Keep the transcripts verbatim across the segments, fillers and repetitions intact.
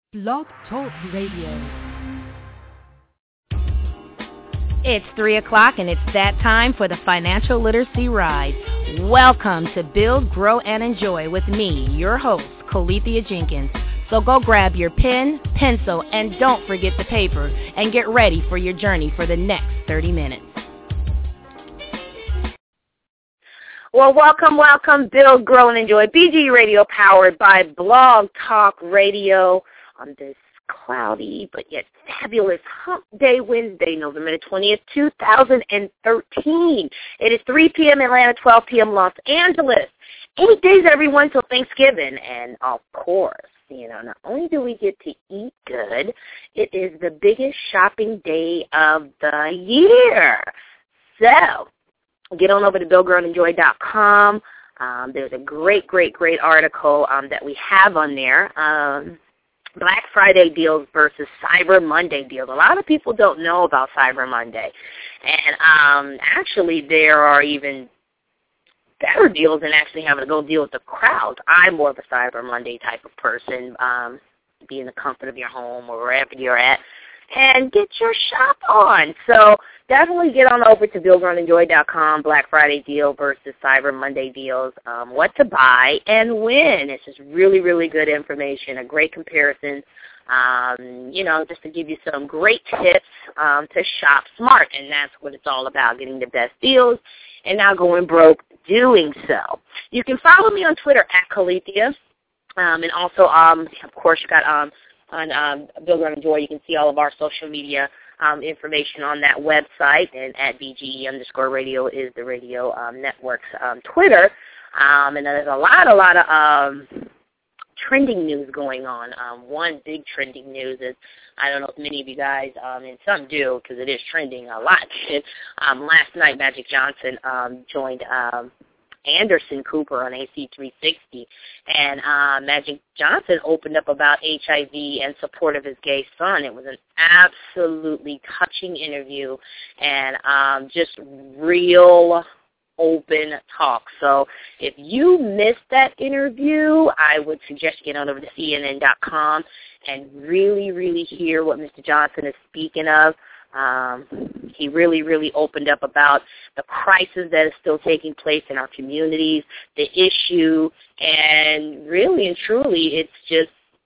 Blog Talk Radio. It's three o'clock and it's that time for the Financial Literacy Ride. Welcome to Build, Grow, and Enjoy with me, your host, Colethea Jenkins. So go grab your pen, pencil, and don't forget the paper, and get ready for your journey for the next thirty minutes. Well, welcome, welcome, Build, Grow, and Enjoy. B G Radio powered by Blog Talk Radio on this cloudy but yet fabulous Hump Day Wednesday, November the twentieth, two thousand thirteen. It is three p.m. Atlanta, twelve p.m. Los Angeles. Eight days, everyone, till Thanksgiving. And, of course, you know, not only do we get to eat good, it is the biggest shopping day of the year. So, get on over to build grow and enjoy dot com. Um, there's a great, great, great article um, that we have on there. Um, Black Friday deals versus Cyber Monday deals. A lot of people don't know about Cyber Monday. And um, actually there are even better deals than actually having to go deal with the crowd. I'm more of a Cyber Monday type of person, um, be in the comfort of your home or wherever you're at, and get your shop on. So definitely get on over to build grow and enjoy dot com, Black Friday deal versus Cyber Monday deals, um, what to buy and when. It's just really, really good information, a great comparison, um, you know, just to give you some great tips um, to shop smart. And that's what it's all about, getting the best deals and not going broke doing so. You can follow me on Twitter at Colethea, um, and also, um, of course, you got um, on um, Build, Grow, and Enjoy. You can see all of our social media um, information on that website, and at B G E underscore radio is the radio um, network's um, Twitter. Um, and there's a lot, a lot of um, trending news going on. Um, one big trending news is, I don't know if many of you guys, um, and some do because it is trending a lot. um, last night, Magic Johnson um, joined um, Anderson Cooper on A C three sixty, and uh, Magic Johnson opened up about H I V and support of his gay son. It was an absolutely touching interview and um, just real open talk. So if you missed that interview, I would suggest you get on over to C N N dot com and really, really hear what Mister Johnson is speaking of. Um, he really, really opened up about the crisis that is still taking place in our communities, the issue, and really and truly it's just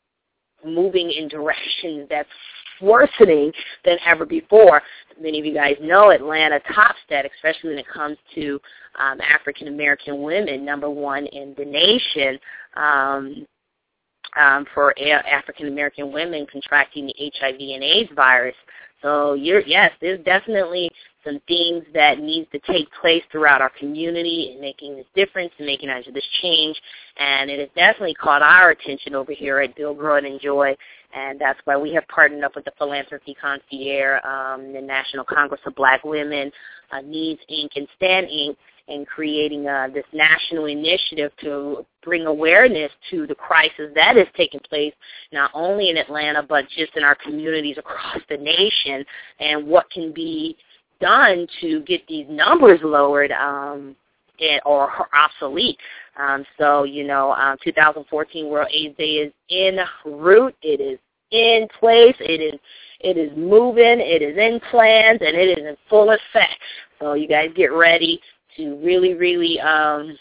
moving in directions that's worsening than ever before. Many of you guys know Atlanta tops that, especially when it comes to um, African-American women, number one in the nation. Um, um, for a- African-American women contracting the H I V and AIDS virus. So, you're, yes, there's definitely some things that need to take place throughout our community in making this difference and making this change. And it has definitely caught our attention over here at Build, Grow, and Enjoy. And that's why we have partnered up with the Philanthropy Concierge, um, the National Congress of Black Women, uh, Needs, Incorporated, and Stand, Incorporated, in creating uh, this national initiative to bring awareness to the crisis that is taking place not only in Atlanta but just in our communities across the nation, and what can be done to get these numbers lowered um, and, or obsolete. Um, so, you know, um, two thousand fourteen World AIDS Day is en route. It is in place. It is it is moving. It is in plans, and it is in full effect. So you guys get ready to really, really um,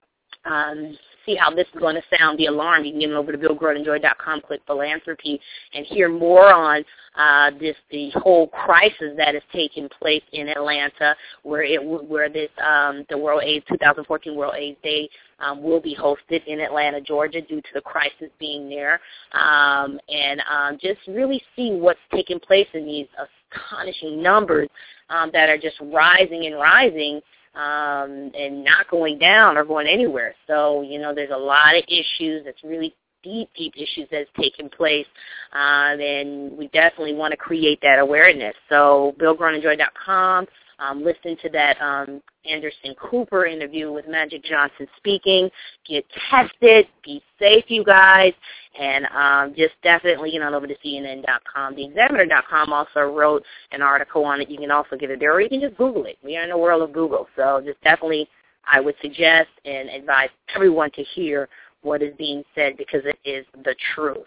um, see how this is going to sound the alarm. You can get over to build grow and enjoy dot com, click philanthropy, and hear more on uh, this the whole crisis that is taking place in Atlanta, where it where this um, the World AIDS twenty fourteen World AIDS Day um, will be hosted in Atlanta, Georgia, due to the crisis being there, um, and um, just really see what's taking place in these astonishing numbers um, that are just rising and rising. Um, and not going down or going anywhere. So, you know, there's a lot of issues. That's really deep, deep issues that's taking place, um, and we definitely want to create that awareness. So, build grow and enjoy dot com. Um, listen to that um, Anderson Cooper interview with Magic Johnson speaking. Get tested. Be safe, you guys. And um, just definitely get on over to C N N dot com. The Examiner dot com also wrote an article on it. You can also get it there, or you can just Google it. We are in the world of Google. So just definitely I would suggest and advise everyone to hear what is being said because it is the truth.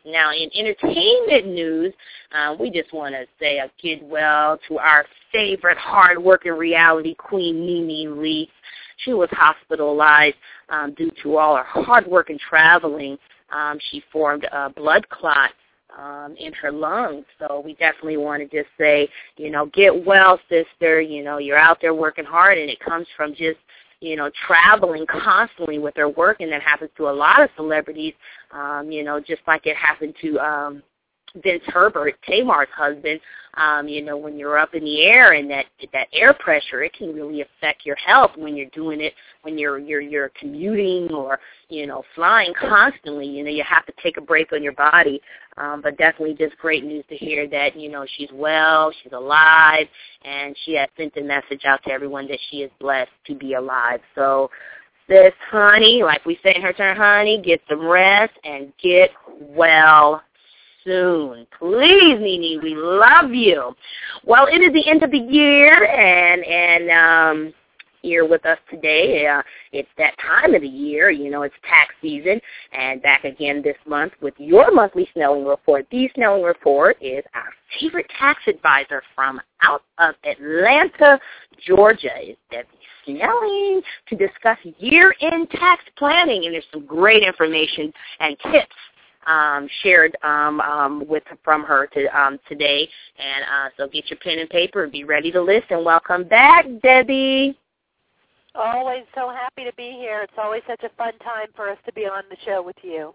Now, in entertainment news, uh, we just want to say a get well to our favorite hard-working reality queen, NeNe Leakes. She was hospitalized um, due to all her hard work and traveling. Um, she formed a blood clot um, in her lungs. So we definitely want to just say, you know, get well, sister. You know, you're out there working hard, and it comes from just, you know, traveling constantly with their work, and that happens to a lot of celebrities, um, you know, just like it happened to um, Vince Herbert, Tamar's husband. Um, you know, when you're up in the air and that that air pressure, it can really affect your health when you're doing it, when you're you're you're commuting or, you know, flying constantly. You know, you have to take a break on your body. Um, but definitely just great news to hear that, you know, she's well, she's alive, and she has sent a message out to everyone that she is blessed to be alive. So, sis, honey, like we say in her turn, honey, get some rest and get well soon. Please, NeNe, we love you. Well, it is the end of the year, and and um, here with us today, uh, it's that time of the year. You know, it's tax season, and back again this month with your monthly Snelling Report. The Snelling Report is our favorite tax advisor from out of Atlanta, Georgia. It's Debbie Snelling to discuss year-end tax planning, and there's some great information and tips Um, shared um, um, with from her to, um, today. And uh, so get your pen and paper and be ready to listen. Welcome back, Debbie. Always so happy to be here. It's always such a fun time for us to be on the show with you.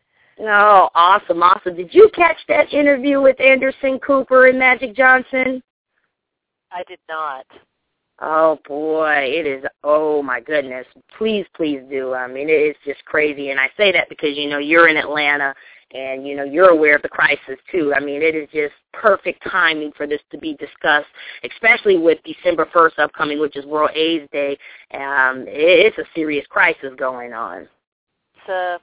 Oh, awesome, awesome. Did you catch that interview with Anderson Cooper and Magic Johnson? I did not. Oh, boy, it is, oh, my goodness. Please, please do. I mean, it is just crazy. And I say that because, you know, you're in Atlanta and, you know, you're aware of the crisis, too. I mean, it is just perfect timing for this to be discussed, especially with December first upcoming, which is World AIDS Day. Um, it's a serious crisis going on. It's, uh,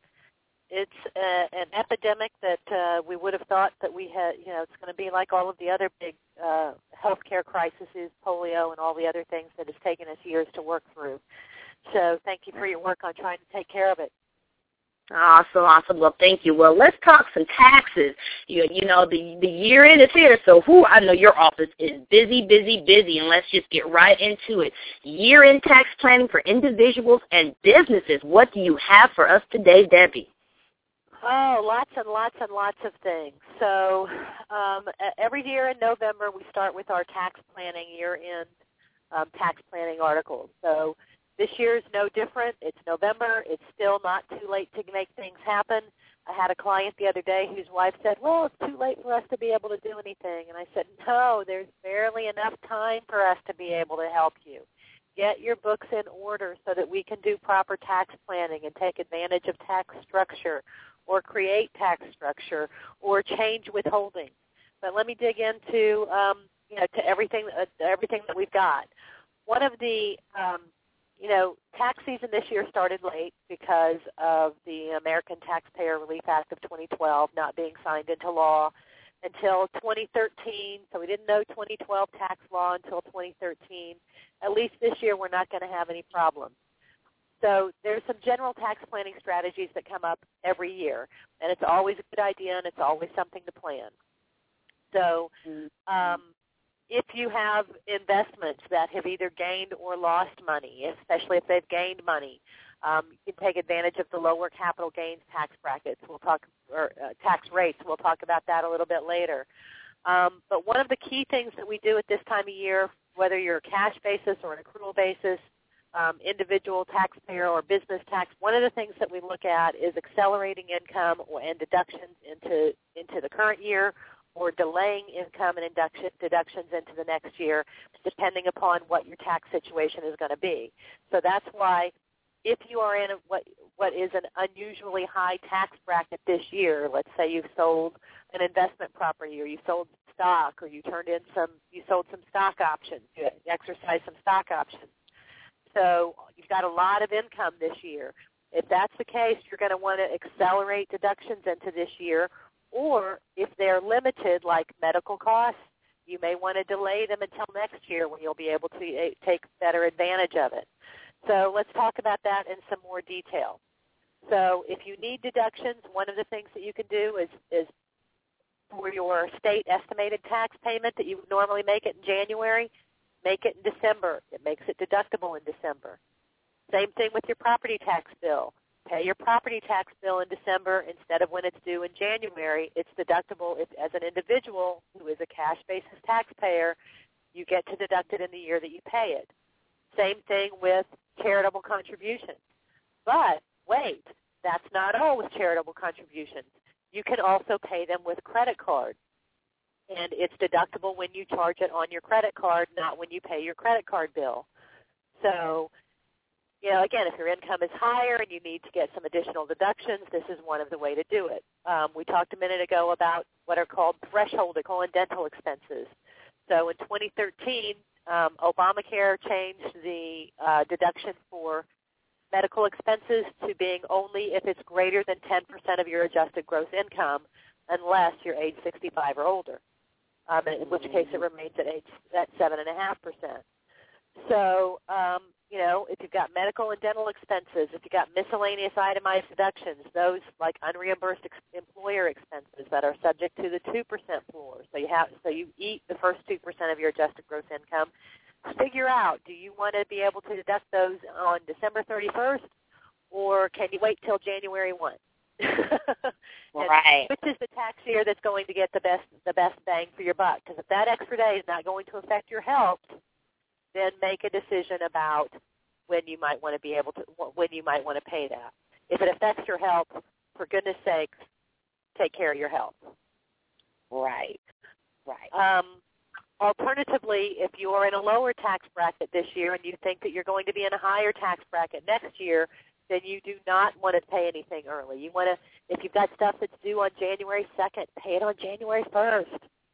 it's uh, an epidemic that uh, we would have thought that we had, you know, it's going to be like all of the other big uh, healthcare crises, polio and all the other things that has taken us years to work through. So thank you for your work on trying to take care of it. Awesome, awesome. Well, thank you. Well, let's talk some taxes. You, you know, the the year end is here, so who I know your office is busy, busy, busy, and let's just get right into it. Year-end tax planning for individuals and businesses. What do you have for us today, Debbie? Oh, lots and lots and lots of things. So um, every year in November, we start with our tax planning year-end um, tax planning articles. So this year is no different. It's November. It's still not too late to make things happen. I had a client the other day whose wife said, well, it's too late for us to be able to do anything. And I said, no, there's barely enough time for us to be able to help you. Get your books in order so that we can do proper tax planning and take advantage of tax structure or create tax structure or change withholding. But let me dig into um, you know, to everything, uh, everything that we've got. One of the um, You know, tax season this year started late because of the American Taxpayer Relief Act of twenty twelve not being signed into law until twenty thirteen. So we didn't know twenty twelve tax law until twenty thirteen. At least this year we're not going to have any problems. So there's some general tax planning strategies that come up every year, and it's always a good idea and it's always something to plan. So um, if you have investments that have either gained or lost money, especially if they've gained money, um, you can take advantage of the lower capital gains tax brackets. We'll talk, or uh, tax rates. We'll talk about that a little bit later. Um, but one of the key things that we do at this time of year, whether you're a cash basis or an accrual basis, um, individual taxpayer or business tax, one of the things that we look at is accelerating income or, and deductions into into the current year, or delaying income and induction, deductions into the next year, depending upon what your tax situation is going to be. So that's why if you are in a, what what is an unusually high tax bracket this year, let's say you've sold an investment property or you sold stock or you turned in some, you sold some stock options, you exercised some stock options. So you've got a lot of income this year. If that's the case, you're going to want to accelerate deductions into this year. Or if they're limited, like medical costs, you may want to delay them until next year when you'll be able to take better advantage of it. So let's talk about that in some more detail. So if you need deductions, one of the things that you can do is, is for your state estimated tax payment that you would normally make it in January, make it in December. It makes it deductible in December. Same thing with your property tax bill. Pay your property tax bill in December instead of when it's due in January. It's deductible. If, as an individual who is a cash basis taxpayer, you get to deduct it in the year that you pay it. Same thing with charitable contributions. But wait, that's not all with charitable contributions. You can also pay them with credit card. And it's deductible when you charge it on your credit card, not when you pay your credit card bill. So, you know, again, if your income is higher and you need to get some additional deductions, this is one of the way to do it. Um, we talked a minute ago about what are called threshold and dental expenses. So in twenty thirteen, um, Obamacare changed the uh, deduction for medical expenses to being only if it's greater than ten percent of your adjusted gross income, unless you're age sixty-five or older, um, in which case it remains at age at seven point five percent. So, um, you know, if you've got medical and dental expenses, if you've got miscellaneous itemized deductions, those like unreimbursed ex- employer expenses that are subject to the two percent floor. So you have, so you eat the first two percent of your adjusted gross income. Figure out, do you want to be able to deduct those on December thirty-first, or can you wait till January first? Right. Which is the tax year that's going to get the best the best bang for your buck? Because if that extra day is not going to affect your health, then make a decision about when you might want to be able to when you might want to pay that. If it affects your health, for goodness sakes, take care of your health. Right. Right. Um, alternatively, if you are in a lower tax bracket this year and you think that you're going to be in a higher tax bracket next year, then you do not want to pay anything early. You want to, if you've got stuff that's due on January second, pay it on January first.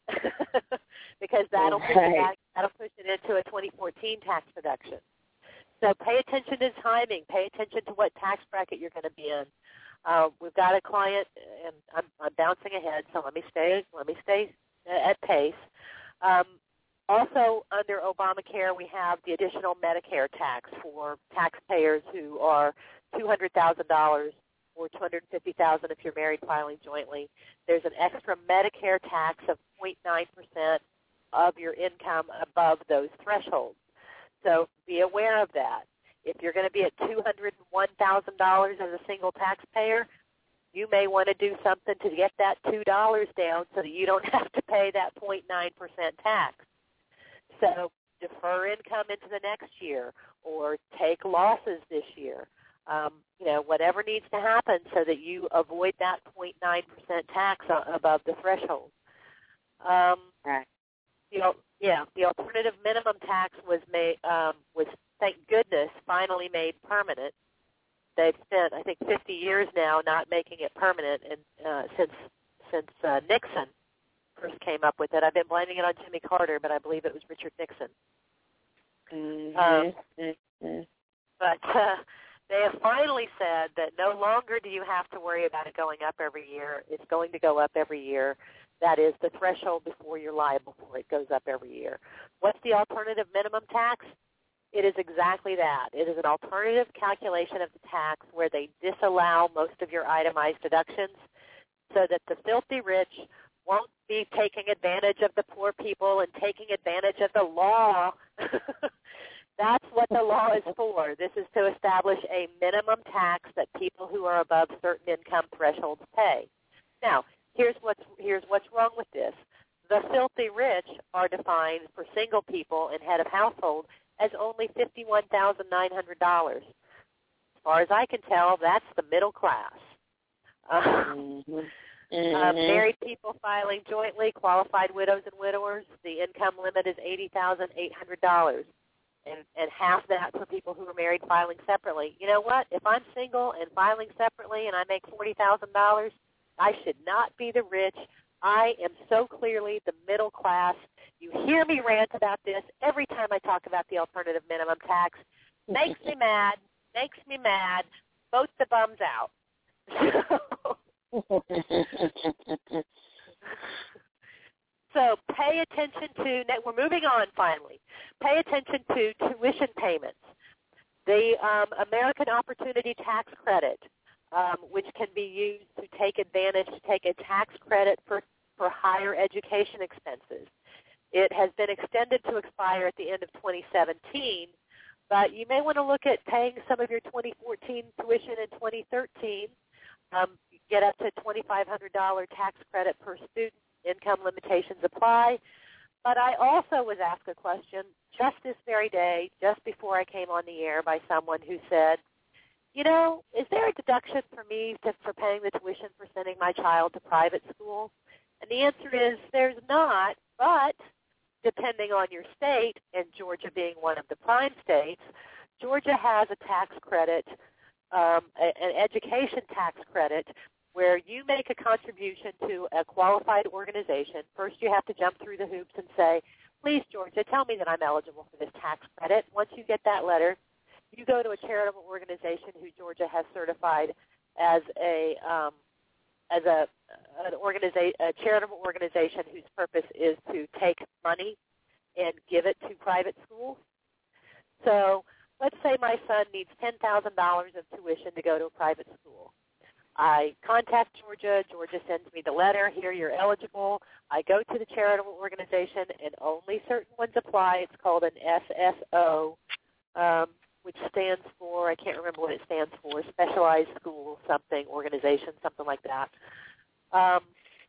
Because that'll push, it back, that'll push it into a twenty fourteen tax deduction. So pay attention to timing. Pay attention to what tax bracket you're going to be in. Uh, we've got a client, and I'm, I'm bouncing ahead, so let me stay. Let me stay at pace. Um, also, under Obamacare, we have the additional Medicare tax for taxpayers who are two hundred thousand dollars or two hundred fifty thousand dollars if you're married filing jointly. There's an extra Medicare tax of zero point nine percent of your income above those thresholds. So be aware of that. If you're going to be at two hundred one thousand dollars as a single taxpayer, you may want to do something to get that two dollars down so that you don't have to pay that zero point nine percent tax. So defer income into the next year or take losses this year. Um, you know, whatever needs to happen so that you avoid that zero point nine percent tax above the threshold. Um, right. The, yeah, the alternative minimum tax was made, um, was, thank goodness, finally made permanent. They've spent, I think, fifty years now not making it permanent, and uh, since since uh, Nixon first came up with it. I've been blaming it on Jimmy Carter, but I believe it was Richard Nixon. Mm-hmm. Um, mm-hmm. But uh, they have finally said that no longer do you have to worry about it going up every year. It's going to go up every year. That is, the threshold before you're liable for it goes up every year. What's the alternative minimum tax? It is exactly that. It is an alternative calculation of the tax where they disallow most of your itemized deductions so that the filthy rich won't be taking advantage of the poor people and taking advantage of the law. That's what the law is for. This is to establish a minimum tax that people who are above certain income thresholds pay. Now, here's what's, here's what's wrong with this. The filthy rich are defined for single people and head of household as only fifty-one thousand nine hundred dollars. As far as I can tell, that's the middle class. Uh, mm-hmm. Mm-hmm. Uh, married people filing jointly, qualified widows and widowers, the income limit is eighty thousand eight hundred dollars, and, and half that for people who are married filing separately. You know what? If I'm single and filing separately and I make forty thousand dollars, I should not be the rich. I am so clearly the middle class. You hear me rant about this every time I talk about the alternative minimum tax. Makes me mad. Makes me mad. Vote the bums out. So pay attention to, we're moving on finally, pay attention to tuition payments. The um, American Opportunity Tax Credit um, which can be used to take advantage, to take a tax credit for, for higher education expenses. It has been extended to expire at the end of twenty seventeen, but you may want to look at paying some of your twenty fourteen tuition in twenty thirteen. Um, get up to twenty-five hundred dollars tax credit per student. Income limitations apply. But I also was asked a question just this very day, just before I came on the air, by someone who said, you know, is there a deduction for me to, for paying the tuition for sending my child to private school? And the answer is there's not, but depending on your state, and Georgia being one of the prime states, Georgia has a tax credit, um, a, an education tax credit, where you make a contribution to a qualified organization. First you have to jump through the hoops and say, please, Georgia, tell me that I'm eligible for this tax credit. Once you get that letter, you go to a charitable organization who Georgia has certified as a um, as a an organiza- a charitable organization whose purpose is to take money and give it to private schools. So let's say my son needs ten thousand dollars of tuition to go to a private school. I contact Georgia. Georgia sends me the letter. Here, you're eligible. I go to the charitable organization, and only certain ones apply. It's called an S S O, um, which stands for, I can't remember what it stands for, Specialized School something, organization, something like that. Um,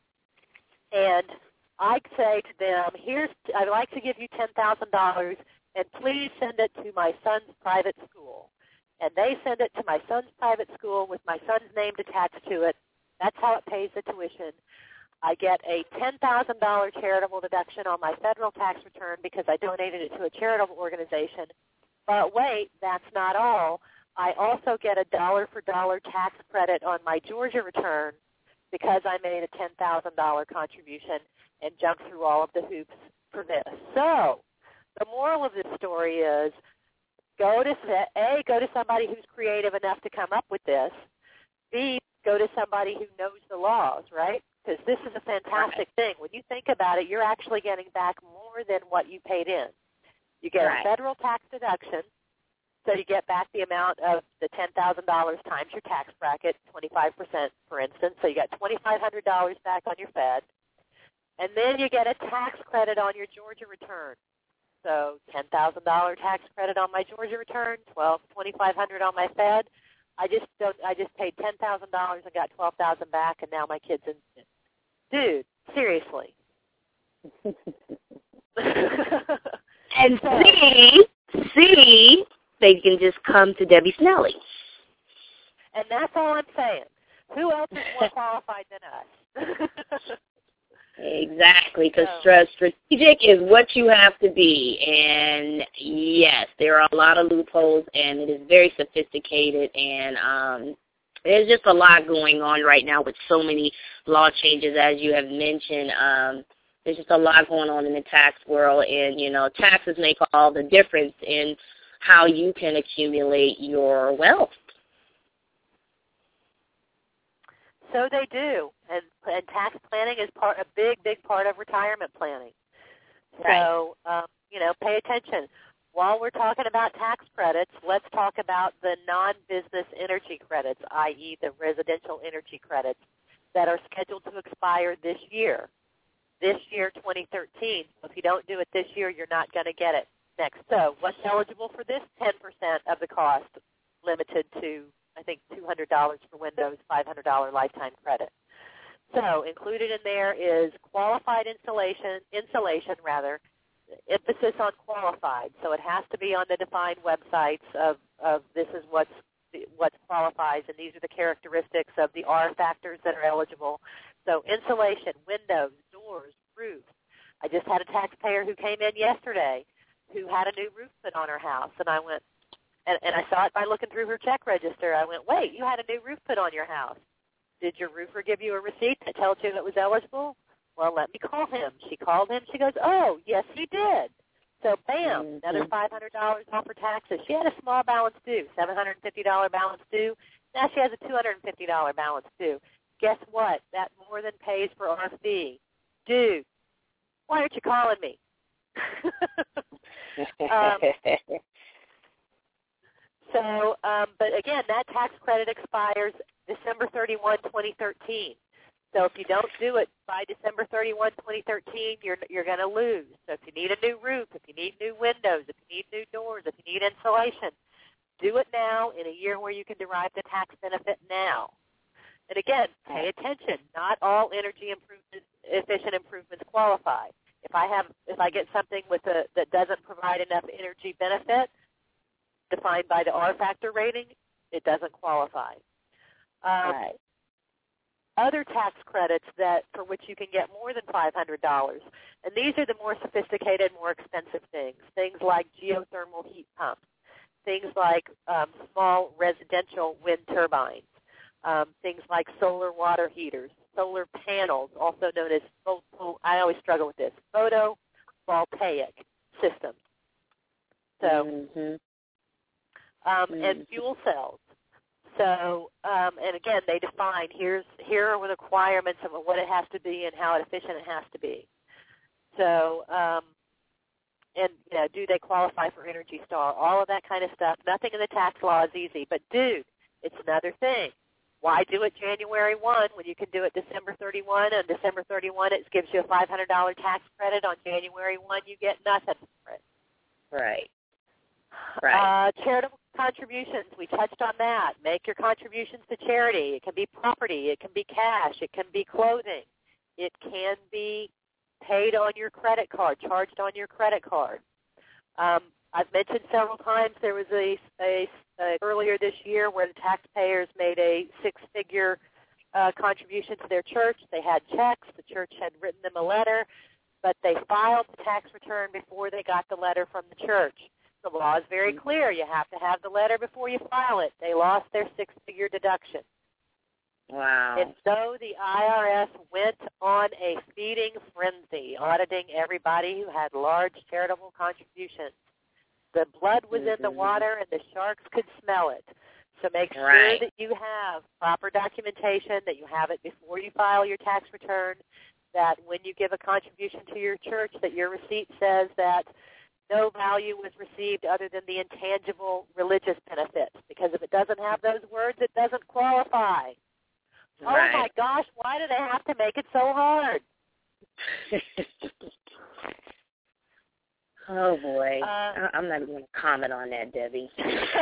and I say to them, here's, I'd like to give you ten thousand dollars, and please send it to my son's private school. And they send it to my son's private school with my son's name attached to it. That's how it pays the tuition. I get a ten thousand dollars charitable deduction on my federal tax return because I donated it to a charitable organization. But wait, that's not all. I also get a dollar-for-dollar tax credit on my Georgia return because I made a ten thousand dollars contribution and jumped through all of the hoops for this. So the moral of this story is, Go to A, go to somebody who's creative enough to come up with this. B, go to somebody who knows the laws, right? Because this is a fantastic right. thing. When you think about it, you're actually getting back more than what you paid in. You get right. a federal tax deduction, so you get back the amount of the ten thousand dollars times your tax bracket, twenty-five percent, for instance. So you got twenty-five hundred dollars back on your Fed. And then you get a tax credit on your Georgia return. So ten thousand dollars tax credit on my Georgia return, twelve, twenty-five hundred on my Fed. I just don't. I just paid ten thousand dollars and got twelve thousand back, and now my kid's in. Dude, seriously. And see, see, they can just come to Debbie Snelly. And that's all I'm saying. Who else is more qualified than us? Exactly, because so. strategic is what you have to be. And, yes, there are a lot of loopholes, and it is very sophisticated. And um, there's just a lot going on right now with so many law changes, as you have mentioned. Um, there's just a lot going on in the tax world. And, you know, taxes make all the difference in how you can accumulate your wealth. So they do, and, and tax planning is part a big, big part of retirement planning. Right. So, um, you know, pay attention. While we're talking about tax credits, let's talk about the non-business energy credits, that is the residential energy credits, that are scheduled to expire this year, this year, twenty thirteen. So if you don't do it this year, you're not going to get it next. So what's eligible for this? ten percent of the cost, limited to I think two hundred dollars for windows, five hundred dollars lifetime credit. So included in there is qualified installation, insulation rather, emphasis on qualified. So it has to be on the defined websites of, of this is what's, what qualifies, and these are the characteristics of the R factors that are eligible. So insulation, windows, doors, roof. I just had a taxpayer who came in yesterday who had a new roof put on her house, and I went, And, and I saw it by looking through her check register. I went, wait, you had a new roof put on your house. Did your roofer give you a receipt that tells you it was eligible? Well, let me call him. She called him. She goes, oh, yes, he did. So, bam, mm-hmm. another five hundred dollars off her taxes. She had a small balance due, seven hundred fifty dollars balance due. Now she has a two hundred fifty dollars balance due. Guess what? That more than pays for our fee. Dude, why aren't you calling me? um, So, um, but again, that tax credit expires December thirty-first, twenty thirteen. So if you don't do it by December thirty-first, twenty thirteen, you're you're going to lose. So if you need a new roof, if you need new windows, if you need new doors, if you need insulation, do it now in a year where you can derive the tax benefit now. And again, pay attention. Not all energy improvement, efficient improvements qualify. If I have, if I get something with a, that doesn't provide enough energy benefit, defined by the R factor rating, it doesn't qualify. Um, right. Other tax credits that for which you can get more than five hundred dollars, and these are the more sophisticated, more expensive things. Things like geothermal heat pumps, things like um, small residential wind turbines, um, things like solar water heaters, solar panels, also known as, I always struggle with this, photovoltaic systems. So, mm-hmm. um, mm-hmm. and fuel cells. So, um, and again, they define, here's, here are the requirements of what it has to be and how efficient it has to be. So, um, and, you know, do they qualify for Energy Star? All of that kind of stuff. Nothing in the tax law is easy. But, dude, it's another thing. Why do it January first when you can do it December thirty-first? On December thirty-first, it gives you a five hundred dollars tax credit. On January first, you get nothing for it. Right. Right. Uh, charitable contributions, we touched on that. Make your contributions to charity. It can be property. It can be cash. It can be clothing. It can be paid on your credit card, charged on your credit card. Um, I've mentioned several times there was a, a, a earlier this year where the taxpayers made a six-figure uh, contribution to their church. They had checks. The church had written them a letter, but they filed the tax return before they got the letter from the church. The law is very clear. You have to have the letter before you file it. They lost their six-figure deduction. Wow. And so the I R S went on a feeding frenzy, auditing everybody who had large charitable contributions. The blood was mm-hmm. in the water, and the sharks could smell it. So make sure right. that you have proper documentation, that you have it before you file your tax return, that when you give a contribution to your church, that your receipt says that no value was received other than the intangible religious benefits. Because if it doesn't have those words, it doesn't qualify. Right. Oh, my gosh, why do they have to make it so hard? Oh, boy. Uh, I'm not even going to comment on that, Debbie.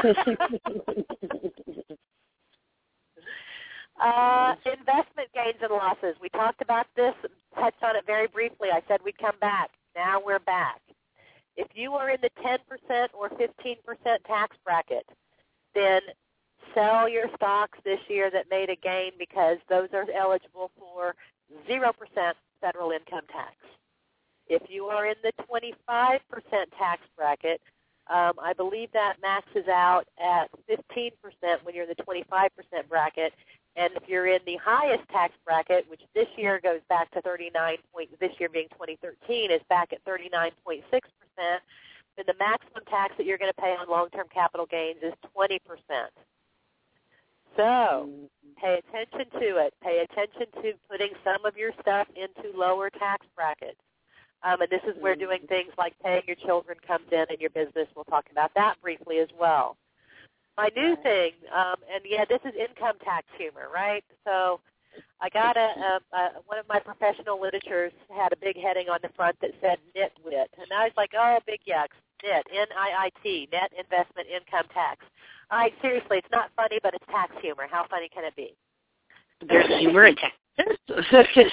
uh, investment gains and losses. We talked about this, touched on it very briefly. I said we'd come back. Now we're back. If you are in the ten percent or fifteen percent tax bracket, then sell your stocks this year that made a gain because those are eligible for zero percent federal income tax. If you are in the twenty-five percent tax bracket, um, I believe that maxes out at fifteen percent when you're in the twenty-five percent bracket. And if you're in the highest tax bracket, which this year goes back to thirty-nine point, this year being twenty thirteen, is back at thirty-nine point six percent, then the maximum tax that you're going to pay on long-term capital gains is twenty percent. So pay attention to it. Pay attention to putting some of your stuff into lower tax brackets. Um, and this is where doing things like paying your children comes in in your business. We'll talk about that briefly as well. My new thing, um, and yeah, this is income tax humor, right? So I got a, a, a one of my professional literatures had a big heading on the front that said nitwit. And I was like, oh, big yucks, nit, N I I T, net investment income tax. All right, seriously, it's not funny, but it's tax humor. How funny can it be? There's humor in tax. It's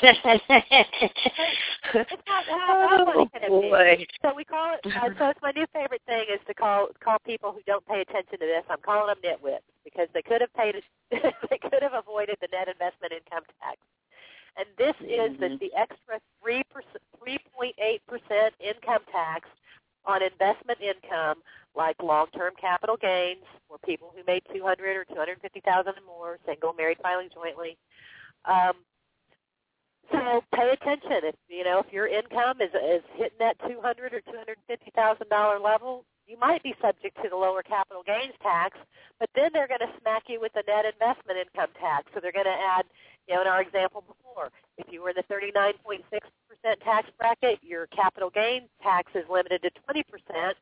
not, how, how funny can it be? So we call it, uh, so it's my new favorite thing is to call call people who don't pay attention to this, I'm calling them nitwits because they could have paid, they could have avoided the net investment income tax. And this is mm-hmm. the, the extra three point eight percent income tax on investment income like long-term capital gains for people who made two hundred thousand dollars or two hundred fifty thousand dollars and more, single, married, filing jointly. Um, so pay attention. If you know if your income is is hitting that two hundred thousand dollars or two hundred fifty thousand dollars level, you might be subject to the lower capital gains tax. But then they're going to smack you with the net investment income tax. So they're going to add, you know, in our example before, if you were in the thirty-nine point six percent tax bracket, your capital gains tax is limited to twenty percent.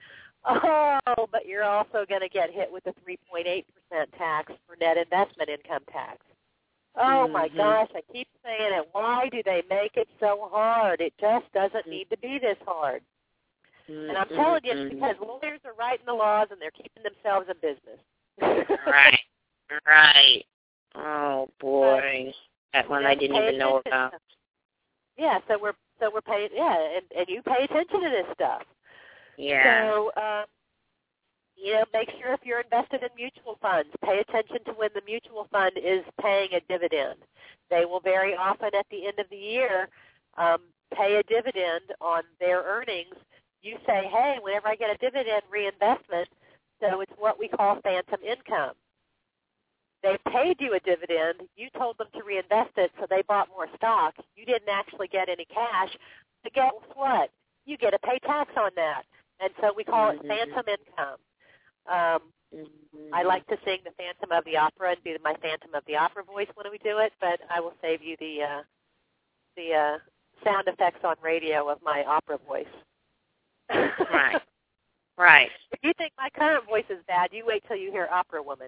Oh, but you're also going to get hit with a three point eight percent tax for net investment income tax. Oh, mm-hmm. my gosh, I keep saying it. Why do they make it so hard? It just doesn't need to be this hard. Mm-hmm. And I'm telling you, it's because lawyers are writing the laws and they're keeping themselves in business. Right, right. Oh, boy. That one I didn't even know about. Yeah, so we're so we're paying, yeah, and, and you pay attention to this stuff. Yeah. So, um, you know, make sure if you're invested in mutual funds, pay attention to when the mutual fund is paying a dividend. They will very often at the end of the year um, pay a dividend on their earnings. You say, hey, whenever I get a dividend reinvestment, so it's what we call phantom income. They paid you a dividend. You told them to reinvest it, so they bought more stock. You didn't actually get any cash. But guess what? You get to pay tax on that. And so we call mm-hmm. it phantom income. Um, mm-hmm. I like to sing the Phantom of the Opera and do my Phantom of the Opera voice when we do it, but I will save you the uh, the uh, sound effects on radio of my opera voice. Right. Right. If you think my current voice is bad, you wait till you hear Opera Woman.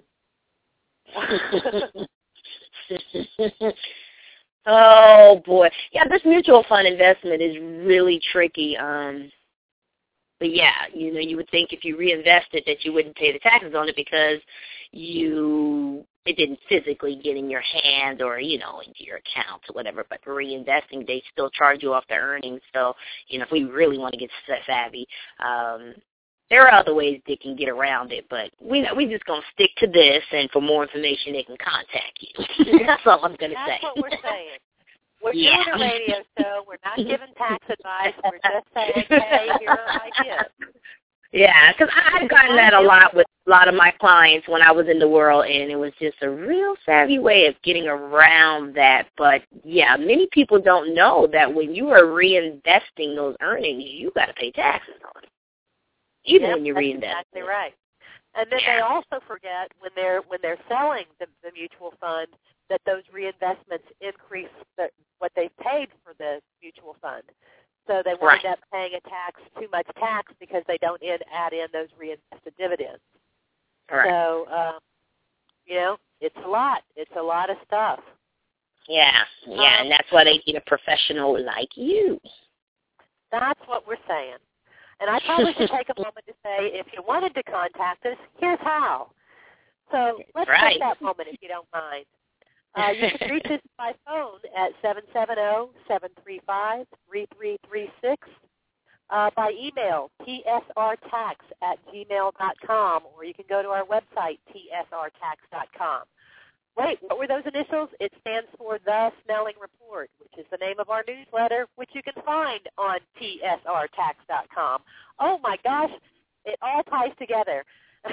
Oh, boy. Yeah, this mutual fund investment is really tricky. Um, but, yeah, you know, you would think if you reinvested that you wouldn't pay the taxes on it because you it didn't physically get in your hand or, you know, into your account or whatever. But for reinvesting, they still charge you off the earnings. So, you know, if we really want to get savvy, um, there are other ways they can get around it, but we we just gonna stick to this. And for more information, they can contact you. That's all I'm gonna That's say. That's what we're saying. We're yeah. doing a radio show. We're not giving tax advice. We're just saying, hey, here are ideas. Yeah, because I've gotten that a lot with a lot of my clients when I was in the world, and it was just a real savvy way of getting around that. But, yeah, many people don't know that when you are reinvesting those earnings, you got to pay taxes on it. Even yep, when you that's reinvest. Exactly right. And then yeah. they also forget when they're when they're selling the, the mutual fund that those reinvestments increase the, what they've paid for the mutual fund. So they wind right. up paying a tax, too much tax, because they don't in, add in those reinvested dividends. Right. So, um, you know, it's a lot. It's a lot of stuff. Yeah, yeah, um, and that's why they need a professional like you. That's what we're saying. And I probably should take a moment to say, if you wanted to contact us, here's how. So let's right. take that moment if you don't mind. Uh, you can reach us by phone at seven seven zero, seven three five, three three three six, uh, by email, t s r tax at gmail dot com, or you can go to our website, t s r tax dot com. Wait, what were those initials? It stands for The Snelling Report, which is the name of our newsletter, which you can find on t s r tax dot com. Oh, my gosh, it all ties together. So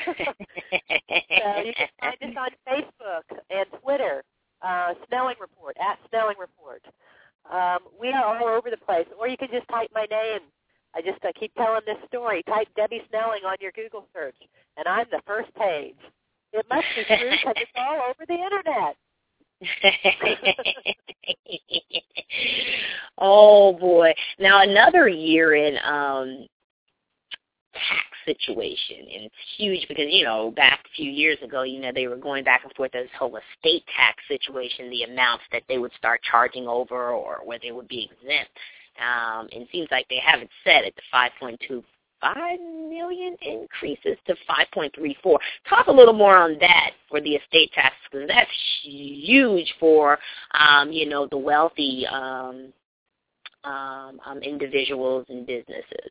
you can find us on Facebook and Twitter, uh, Snelling Report, at Snelling Report. Um, we are all over the place. Or you can just type my name. I just uh, keep telling this story. Type Debbie Snelling on your Google search, and I'm the first page. It must be true because it's all over the Internet. Oh, boy. Now, another year in um, tax situation, and it's huge because, you know, back a few years ago, you know, they were going back and forth this whole estate tax situation, the amounts that they would start charging over or where they would be exempt. Um, and it seems like they have it set at the five point two five million increases to five point three four. Talk a little more on that for the estate tax, because that's huge for, um, you know, the wealthy um, um, um, individuals and businesses.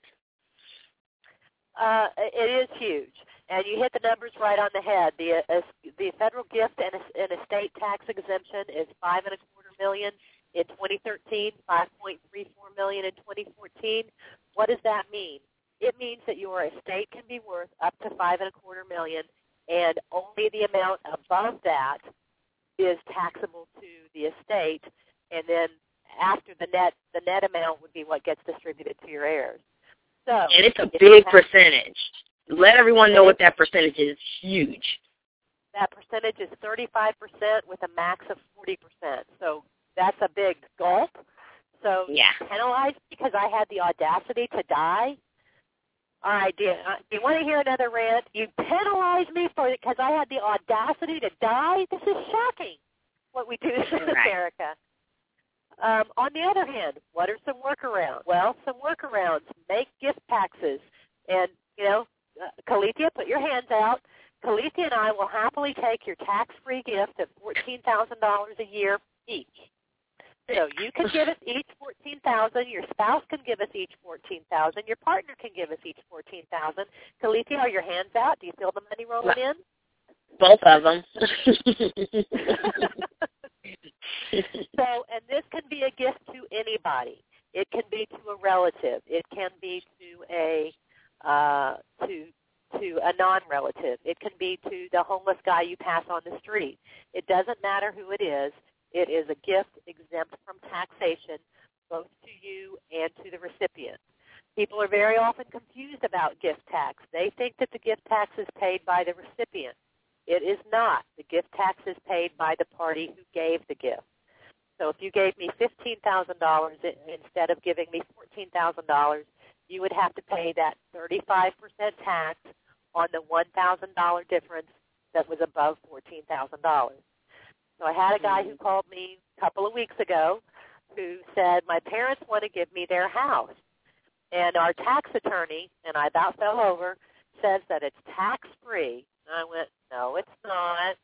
Uh, it is huge, and you hit the numbers right on the head. The uh, the federal gift and, and estate tax exemption is five and a quarter million in twenty thirteen, five point three four million in twenty fourteen. What does that mean? It means that your estate can be worth up to five and a quarter million, and only the amount above that is taxable to the estate, and then after the net, the net amount would be what gets distributed to your heirs. So, and it's a big percentage. Let everyone know what that percentage is. Huge. That percentage is thirty-five percent with a max of forty percent. So that's a big gulp. So yeah. penalized because I had the audacity to die. All right, do you, uh, do you want to hear another rant? You penalized me for it because I had the audacity to die? This is shocking, what we do in right. America. Um, on the other hand, what are some workarounds? Well, some workarounds. Make gift taxes. And, you know, uh, Kalithia, put your hands out. Kalithia and I will happily take your tax-free gift of fourteen thousand dollars a year each. So you can give us each fourteen thousand dollars. Your spouse can give us each fourteen thousand dollars. Your partner can give us each fourteen thousand dollars. Kalithia, are your hands out? Do you feel the money rolling in? Both of them. So, and this can be a gift to anybody. It can be to a relative. It can be to a uh, to to a non-relative. It can be to the homeless guy you pass on the street. It doesn't matter who it is. It is a gift exempt from taxation, both to you and to the recipient. People are very often confused about gift tax. They think that the gift tax is paid by the recipient. It is not. The gift tax is paid by the party who gave the gift. So if you gave me fifteen thousand dollars instead of giving me fourteen thousand dollars, you would have to pay that thirty-five percent tax on the one thousand dollars difference that was above fourteen thousand dollars. So I had a guy who called me a couple of weeks ago who said, my parents want to give me their house. And our tax attorney, and I about fell over, says that it's tax-free. And I went, no, it's not.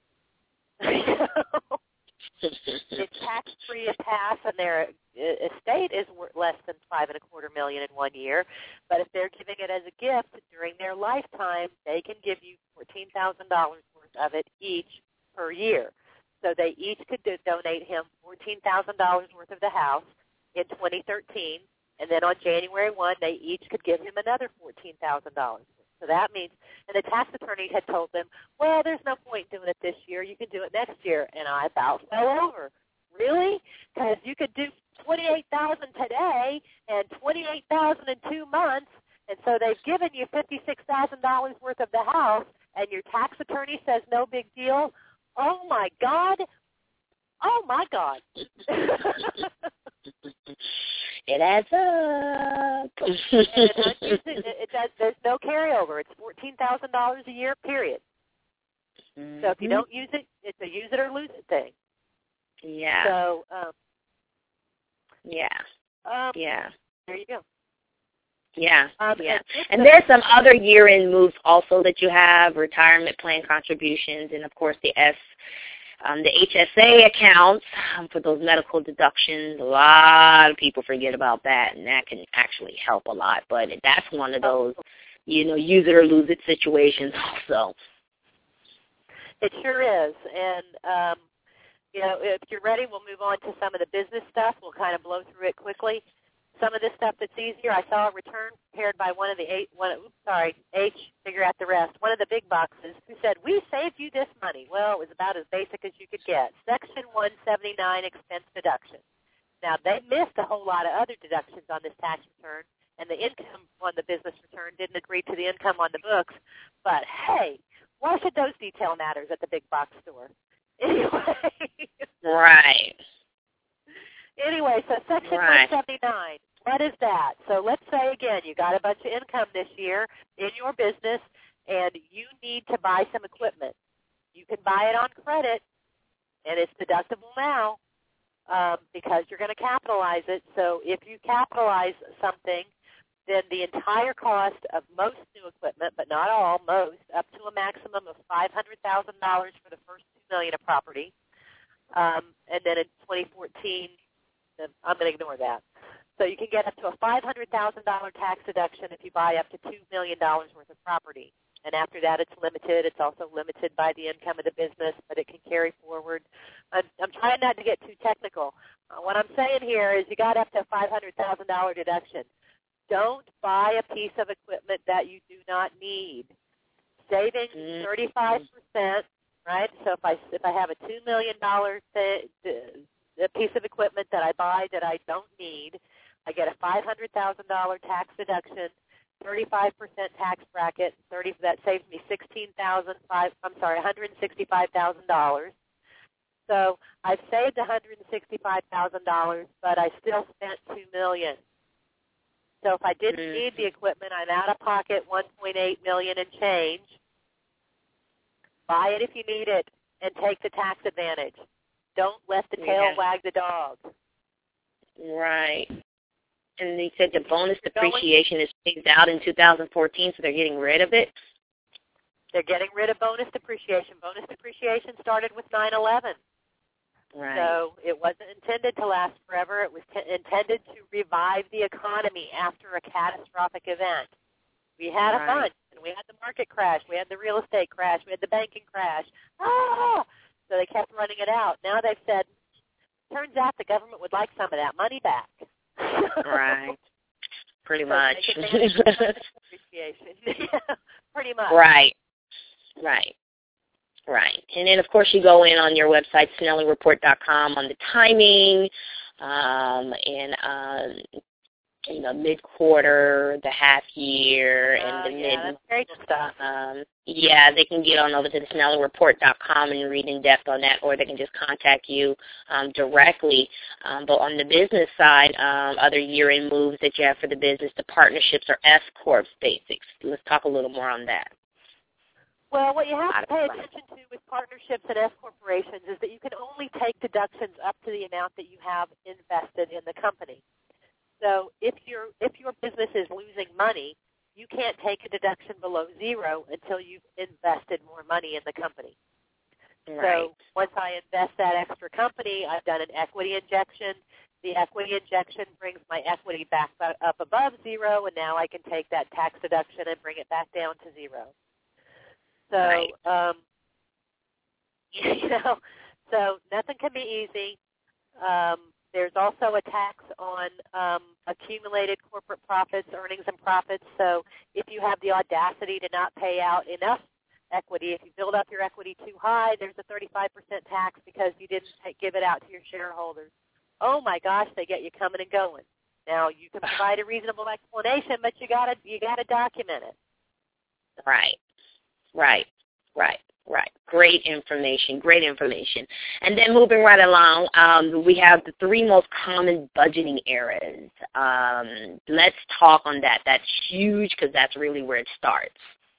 It's tax-free to pass, and their estate is worth less than five and a quarter million in one year. But if they're giving it as a gift during their lifetime, they can give you fourteen thousand dollars worth of it each per year. So they each could do, donate him fourteen thousand dollars worth of the house in twenty thirteen, and then on January first, they each could give him another fourteen thousand dollars. So that means, and the tax attorney had told them, well, there's no point doing it this year. You can do it next year. And I about fell over. Really? Because you could do twenty-eight thousand dollars today and twenty-eight thousand dollars in two months, and so they've given you fifty-six thousand dollars worth of the house, and your tax attorney says no big deal. Oh, my God. Oh, my God. It adds up. and it, it, it does, there's no carryover. It's fourteen thousand dollars a year, period. Mm-hmm. So if you don't use it, it's a use it or lose it thing. Yeah. So, um, yeah. Um, yeah. There you go. Yeah, um, yeah. And, and there's some other year-end moves also that you have, retirement plan contributions, and, of course, the S, um, the H S A accounts um, for those medical deductions. A lot of people forget about that, and that can actually help a lot. But that's one of those, you know, use it or lose it situations also. It sure is. And, um, you know, if you're ready, we'll move on to some of the business stuff. We'll kind of blow through it quickly. Some of this stuff that's easier, I saw a return prepared by one of the eight, one, oops, sorry, H, figure out the rest, one of the big boxes, who said, we saved you this money. Well, it was about as basic as you could get. Section one seventy-nine, expense deduction. Now, they missed a whole lot of other deductions on this tax return, and the income on the business return didn't agree to the income on the books. But, hey, why should those detail matters at the big box store? Anyway. Right. Anyway, so Section right. one seventy-nine, what is that? So let's say, again, you got a bunch of income this year in your business, and you need to buy some equipment. You can buy it on credit, and it's deductible now um, because you're going to capitalize it. So if you capitalize something, then the entire cost of most new equipment, but not all, most, up to a maximum of five hundred thousand dollars for the first two million dollars of property, um, and then in twenty fourteen, I'm going to ignore that. So you can get up to a five hundred thousand dollars tax deduction if you buy up to two million dollars worth of property. And after that, it's limited. It's also limited by the income of the business, but it can carry forward. I'm, I'm trying not to get too technical. Uh, what I'm saying here is you got up to a five hundred thousand dollars deduction. Don't buy a piece of equipment that you do not need. Saving thirty-five percent, right? So if I, if I have a two million dollars th- th- a piece of equipment that I buy that I don't need, I get a five hundred thousand dollars tax deduction, thirty-five percent tax bracket. thirty that saves me sixteen thousand five. I'm sorry, one hundred sixty-five thousand dollars. So I've saved one hundred sixty-five thousand dollars, but I still spent two million So if I didn't Mm-hmm. need the equipment, I'm out of pocket one point eight million dollars and change. Buy it if you need it, and take the tax advantage. Don't let the tail Yeah. wag the dog. Right. And they said the bonus depreciation is phased out in two thousand fourteen, so they're getting rid of it. They're getting rid of bonus depreciation. Bonus depreciation started with nine eleven. Right. So it wasn't intended to last forever. It was t- intended to revive the economy after a catastrophic event. We had Right. a bunch, and we had the market crash. We had the real estate crash. We had the banking crash. Ah! So they kept running it out. Now they've said, turns out the government would like some of that money back. Right. Pretty So much. take advantage of bonus depreciation. Pretty much. Right. Right. Right. And then, of course, you go in on your website, Snelling Report dot com, on the timing um, and, um, you know, mid-quarter, the half year, and Oh, the yeah, mid. that's great stuff. Um, yeah, they can get on over to the Snelling Report dot com and read in depth on that, or they can just contact you um, directly. Um, but on the business side, um, other year-end moves that you have for the business, the partnerships or S-Corps basics. Let's talk a little more on that. Well, what you have to pay Right. attention to with partnerships and S corporations is that you can only take deductions up to the amount that you have invested in the company. So if your if your business is losing money, you can't take a deduction below zero until you've invested more money in the company. Right. So once I invest that extra company, I've done an equity injection. The equity injection brings my equity back up above zero, and now I can take that tax deduction and bring it back down to zero. So, Right. um, you know, so nothing can be easy. Um, there's also a tax on um, accumulated corporate profits, earnings and profits. So if you have the audacity to not pay out enough equity, if you build up your equity too high, there's a thirty-five percent tax because you didn't take, give it out to your shareholders. Oh my gosh, they get you coming and going. Now you can provide a reasonable explanation, but you gotta you gotta document it. Right. Right, right, right. Great information, great information. And then moving right along, um, we have the three most common budgeting errors. Um, let's talk on that. That's huge because that's really where it starts.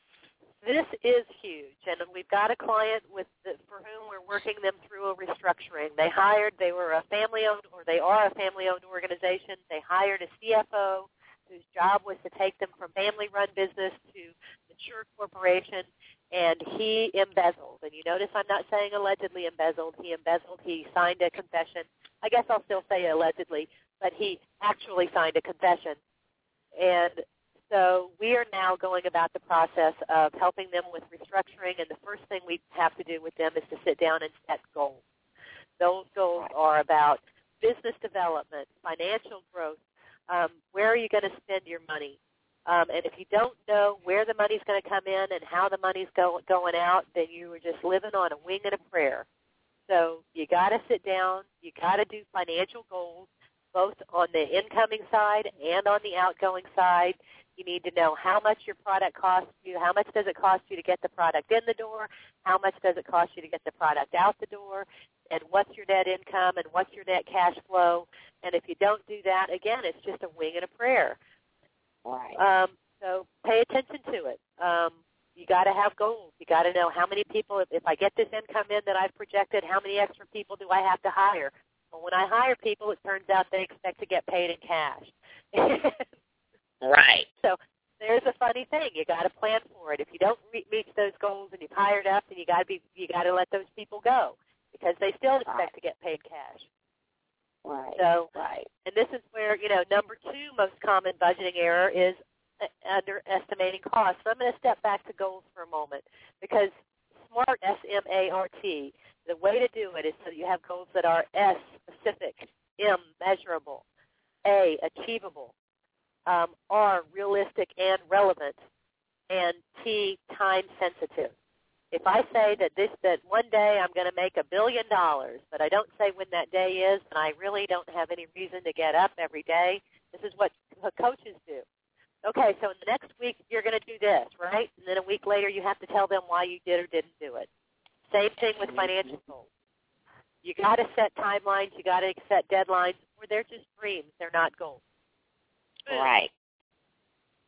This is huge, and we've got a client with the, for whom we're working them through a restructuring. They hired, they were a family-owned, or they are a family-owned organization. They hired a C F O whose job was to take them from family-run business to mature corporation, and he embezzled. And you notice I'm not saying allegedly embezzled. He embezzled. He signed a confession. I guess I'll still say allegedly, but he actually signed a confession. And so we are now going about the process of helping them with restructuring, and the first thing we have to do with them is to sit down and set goals. Those goals are about business development, financial growth. Um, where are you going to spend your money? Um, and if you don't know where the money's going to come in and how the money's go, going out, then you are just living on a wing and a prayer. So you got to sit down. You got to do financial goals, both on the incoming side and on the outgoing side. You need to know how much your product costs you, how much does it cost you to get the product in the door, how much does it cost you to get the product out the door, and what's your net income and what's your net cash flow. And if you don't do that, again, it's just a wing and a prayer. Right. Um, so pay attention to it. Um, you got to have goals. You got to know how many people, if, if I get this income in that I've projected, how many extra people do I have to hire? Well, when I hire people, it turns out they expect to get paid in cash. Right. So there's a funny thing. You got to plan for it. If you don't re- reach those goals and you've hired up, then you got to be you got to let those people go because they still expect right. to get paid cash. Right. So, right. and this is where, you know, number two most common budgeting error is uh, underestimating costs. So I'm going to step back to goals for a moment because SMART, S M A R T, the way to do it is so that you have goals that are S, specific, M, measurable, A, achievable, um, R, realistic and relevant, and T, time sensitive. If I say that this that one day I'm going to make a billion dollars, but I don't say when that day is, and I really don't have any reason to get up every day, this is what coaches do. Okay, so in the next week you're going to do this, right? And then a week later you have to tell them why you did or didn't do it. Same thing with financial goals. You got to set timelines. You got to set deadlines, or they're just dreams. They're not goals. Right.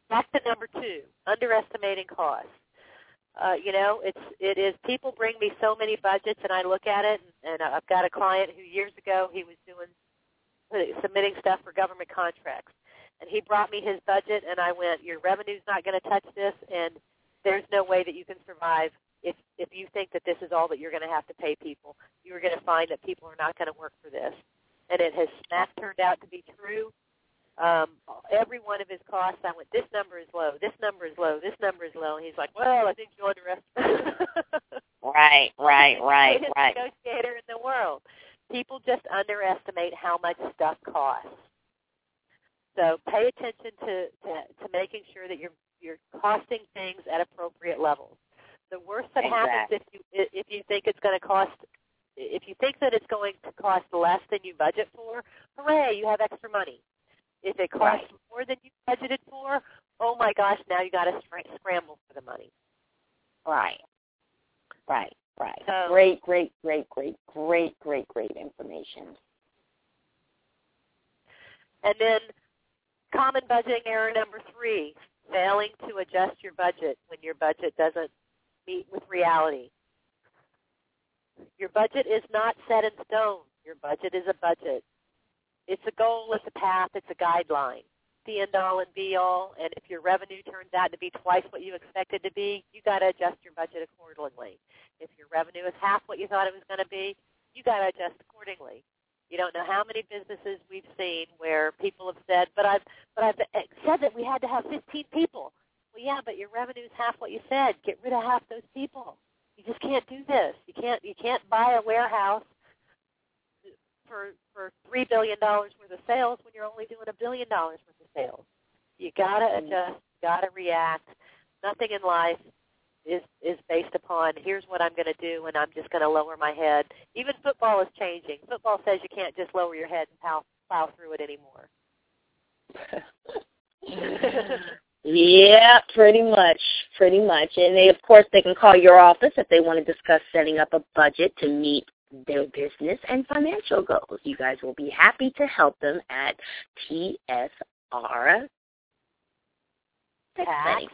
back to number two, underestimating costs. Uh, you know, it's it is people bring me so many budgets, and I look at it, and, and I've got a client who years ago he was doing submitting stuff for government contracts, and he brought me his budget, and I went, your revenue's not going to touch this, and there's no way that you can survive if if you think that this is all that you're going to have to pay people. You're going to find that people are not going to work for this, and it has smack turned out to be true. Um, every one of his costs, I went, this number is low, this number is low, this number is low. And he's like, well, I think you underestimate. Right, right, right, He's right. the negotiator in the world. People just underestimate how much stuff costs. So pay attention to, to, to making sure that you're you're costing things at appropriate levels. The worst that Exactly. happens if you if you think it's going to cost if you think that it's going to cost less than you budget for, hooray, you have extra money. If it costs Right. more than you budgeted for, oh my gosh, now you got to scr- scramble for the money. Right. Right. Right. So, great, great, great, great, great, great, great information. And then common budgeting error number three, failing to adjust your budget when your budget doesn't meet with reality. Your budget is not set in stone. Your budget is a budget. It's a goal, it's a path, it's a guideline. The end all and be all, and if your revenue turns out to be twice what you expected to be, you got to adjust your budget accordingly. If your revenue is half what you thought it was going to be, you got to adjust accordingly. You don't know how many businesses we've seen where people have said, but I've but I've said that we had to have fifteen people. Well, yeah, but your revenue is half what you said. Get rid of half those people. You just can't do this. You can't you can't buy a warehouse for for three billion dollars worth of sales when you're only doing a billion dollars worth of sales. You got to adjust. You got to react. Nothing in life is is based upon here's what I'm going to do and I'm just going to lower my head. Even football is changing. Football says you can't just lower your head and plow, plow through it anymore. Yeah, pretty much, pretty much. And they, of course, they can call your office if they want to discuss setting up a budget to meet their business and financial goals. You guys will be happy to help them at T S R Tax.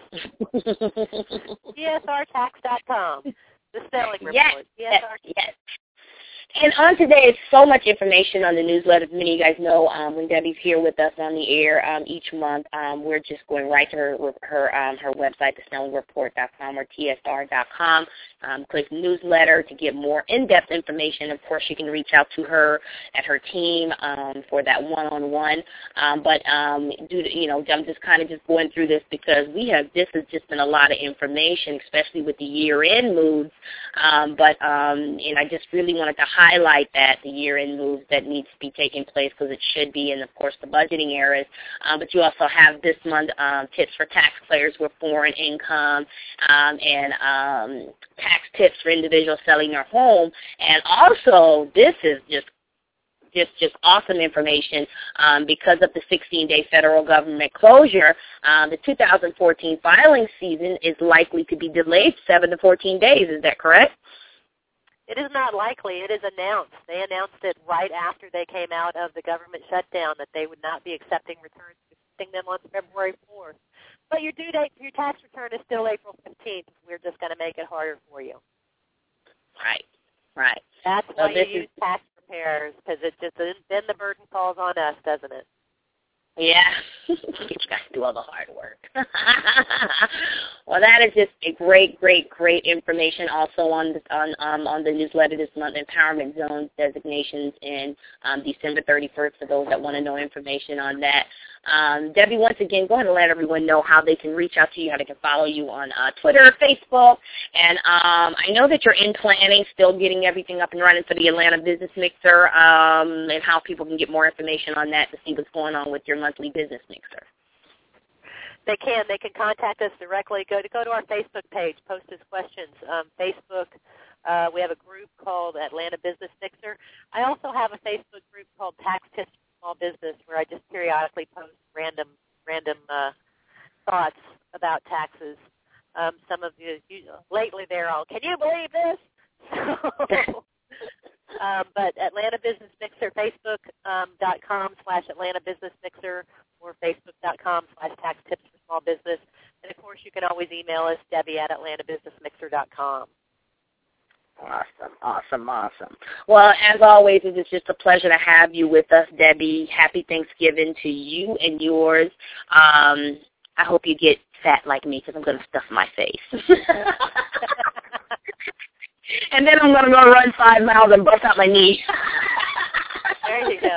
T S R tax dot com. The selling report. Yes, yes, yes. And on today is so much information on the newsletter. As many of you guys know, um, when Debbie's here with us on the air um, each month, um, we're just going right to her her, um, her website, the snelling report dot com or T S R dot com. Um, click newsletter to get more in-depth information. Of course, you can reach out to her at her team um, for that one-on-one. Um, but um, due to, you know, I'm just kind of just going through this because we have this has just been a lot of information, especially with the year-end moves. Um, but um, and I just really wanted to highlight that the year-end moves that needs to be taking place because it should be, and of course the budgeting errors. Um, but you also have this month um, tips for taxpayers with foreign income um, and um, tax tips for individuals selling their home. And also, this is just just just awesome information um, because of the sixteen-day federal government closure. Um, the two thousand fourteen filing season is likely to be delayed seven to fourteen days. Is that correct? It is not likely. It is announced. They announced it right after they came out of the government shutdown that they would not be accepting returns, accepting them on February fourth. But your due date for your tax return is still April fifteenth. We're just going to make it harder for you. Right, right. That's So why this you is, use tax preparers, because it just then the burden falls on us, doesn't it? yeah, you guys do all the hard work. Well, that is just a great, great, great information. Also on the, on um, on the newsletter this month, Empowerment Zones designations in um, December thirty-first. For those that want to know information on that, um, Debbie, once again, go ahead and let everyone know how they can reach out to you, how they can follow you on uh, Twitter, Facebook, and um, I know that you're in planning, still getting everything up and running for the Atlanta Business Mixer, um, and how people can get more information on that to see what's going on with your monthly business mixer. They can. They can contact us directly. Go to go to our Facebook page. Post us questions. Um, Facebook. Uh, we have a group called Atlanta Business Mixer. I also have a Facebook group called Tax Tips for Small Business, where I just periodically post random random uh, thoughts about taxes. Um, some of you, you lately they're all, can you believe this? So, um, but Atlanta Business Mixer, Facebook um, dot com slash Atlanta Business Mixer, or Facebook dot com slash Tax Tips for Small Business. email us, Debbie at Atlanta Business Mixer dot com. Awesome, awesome, awesome. Well, as always, it is just a pleasure to have you with us, Debbie. Happy Thanksgiving to you and yours. Um, I hope you get fat like me because I'm going to stuff my face. And then I'm going to go run five miles and bust out my knee. There you go.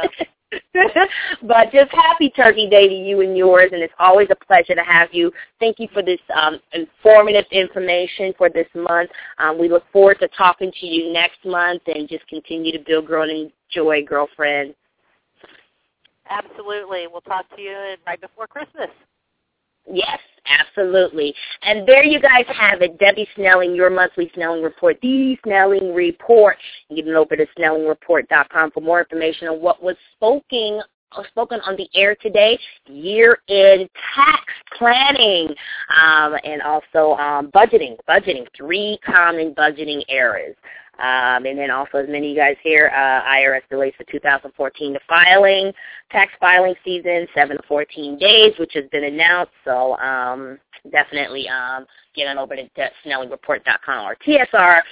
But just happy Turkey Day to you and yours, and it's always a pleasure to have you. Thank you for this um, informative information for this month. Um, we look forward to talking to you next month and just continue to build, grow, and enjoy, girlfriend. Absolutely. We'll talk to you right before Christmas. Yes, absolutely. And there you guys have it, Debbie Snelling, your monthly Snelling Report, the Snelling Report. You can over to snelling report dot com for more information on what was spoken, spoken on the air today, year-end tax planning, um, and also um, budgeting, budgeting, three common budgeting errors. Um, and then also, as many of you guys hear, uh, I R S delays for two thousand fourteen to filing, tax filing season, seven to fourteen days, which has been announced. So um, definitely um, get on over to snelling report dot com or T S R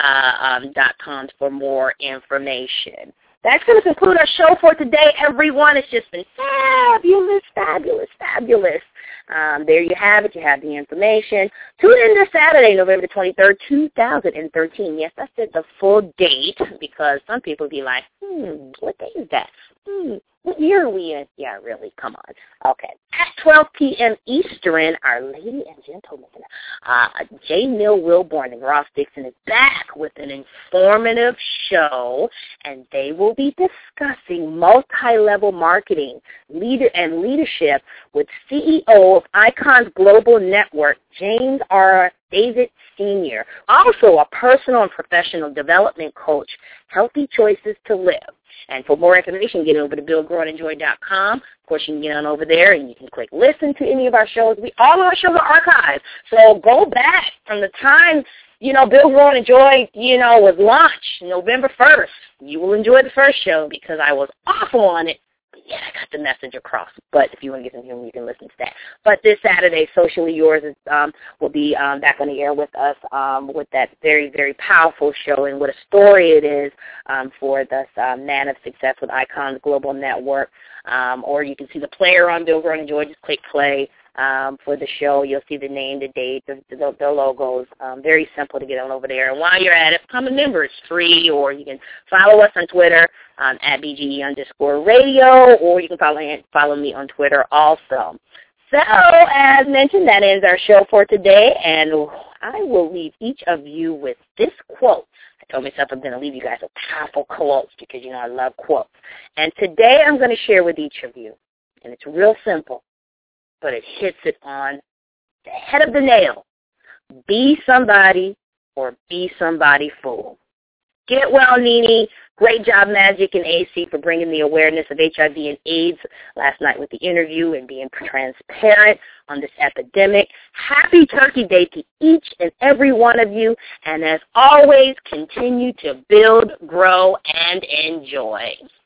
dot com uh, um, for more information. That's going to conclude our show for today, everyone. It's just been fabulous, fabulous, fabulous. Um, there you have it. You have the information. Tune in this Saturday, November twenty-third, two thousand thirteen. Yes, I said the full date because some people be like, hmm, what day is that? Hmm, what year are we in? Yeah, really, come on. Okay. At twelve p.m. Eastern, our lady and gentleman, uh, J. Mill Wilborn and Ross Dixon is back with an informative show, and they will be discussing multi-level marketing leader and leadership with C E O of Icons Global Network, James R. David Senior Also a personal and professional development coach, Healthy Choices to Live. And for more information, get over to build grow and enjoy dot com. Of course, you can get on over there and you can click listen to any of our shows. We all of our shows are archived. So go back from the time, you know, Build, Grow, and Enjoy, you know, was launched November first. You will enjoy the first show because I was awful on it. But yeah, I got the message across. But if you want to get some humor, you can listen to that. But this Saturday, Socially Yours is, um, will be um, back on the air with us um, with that very, very powerful show and what a story it is um, for this uh, man of success with Icons Global Network. Um, or you can see the player on Build, Grow, and Enjoy. Just click play. Um, for the show, you'll see the name, the date, the, the, the logos. Um, very simple to get on over there. And while you're at it, become a member. It's free, or you can follow us on Twitter um, at B G E underscore radio, or you can follow, follow me on Twitter also. So, as mentioned, that ends our show for today, and I will leave each of you with this quote. I told myself I'm going to leave you guys with powerful quotes because, you know, I love quotes. And today I'm going to share with each of you, and it's real simple, but it hits it on the head of the nail. Be somebody or be somebody fool. Get well, Nene. Great job, Magic and A C, for bringing the awareness of H I V and AIDS last night with the interview and being transparent on this epidemic. Happy Turkey Day to each and every one of you. And as always, continue to build, grow, and enjoy.